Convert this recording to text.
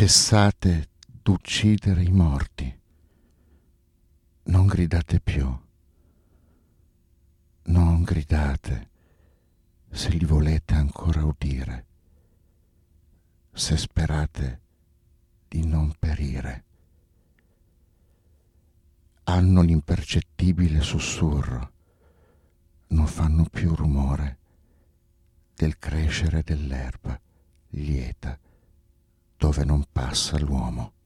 cessate d'uccidere i morti, non gridate più, non gridate se li volete ancora udire, se sperate di non perire. Hanno l'impercettibile sussurro, non fanno più rumore del crescere dell'erba lieta dove non passa l'uomo.